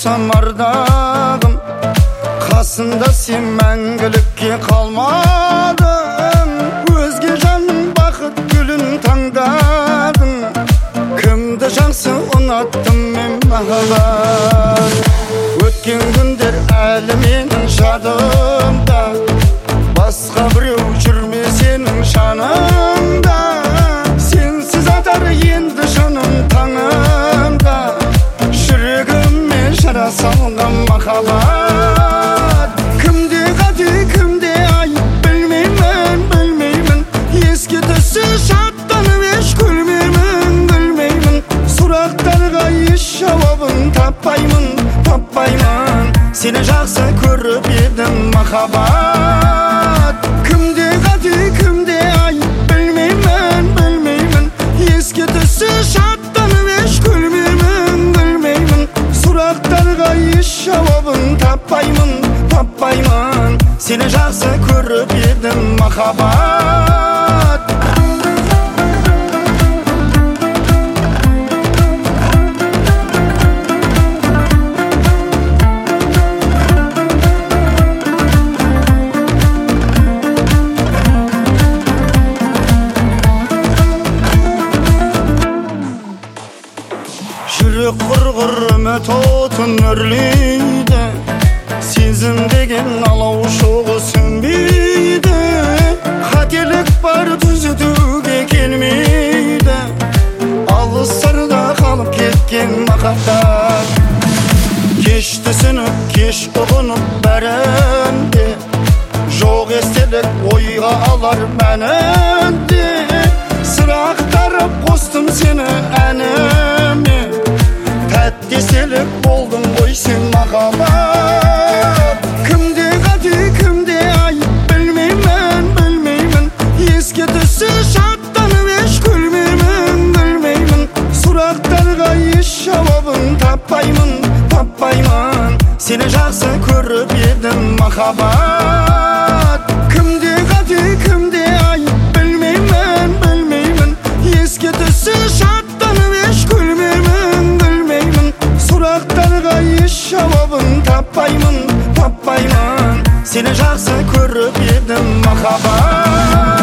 болсам ардағым, қасында сен мәңгілікке қалмадың. Өзге жанның бақыт гүлін таңдадың, кімді жақсы ұнаттым мен махаббат. Өткен күндер әлі менің жадымда, басқа біреу жүрме сенің жаныңда. Сенсіз атар енді жаным таңымда, жүрегіме жара салған махаббат. Кімде қате кімде айып білмеймін, білмеймін. Еске түссе шаттанып еш күлмеймін, күлмеймін. Сұрақтарға еш жауабын таппаймын, таппаймын. Сені жақсы көріп едім махаббат. Кімде қате кімде айып білмеймін, білмеймін. Еске түссе шаттанып еш күлмеймін, күлмеймін. Сұрақтарға еш жауабын таппаймын, таппаймын. Сені жақсы көріп едім махаббат. Жүрек құрғыр үміт отын өрлейді, сезім деген алау шоғы сөнбейді. Қателік бар түзетуге келмейді, алыстарда қалып кеткен махаббат. Кеш түсініп кеш ұғынып бәрінде, жоқ естелік ойға алар мәнінде. Сырақтарып қостым сені әніме, тәттеселік болдың ғой сен махаббат. Кімде қате кімде айып білмеймін, білмеймін. Еске түссе шаттанып еш күлмеймін, күлмеймін. Сұрақтарға еш жауабын таппаймын, таппаймын. Сені жақсы көріп едім махаббат. Кімде қате кімде айып білмеймін, білмеймін. Еске түссе шаттанып еш күлмеймін, күлмеймін. Сұрақтарға еш жауабын таппаймын, таппаймын. Сені жақсы көріп едім махаббат.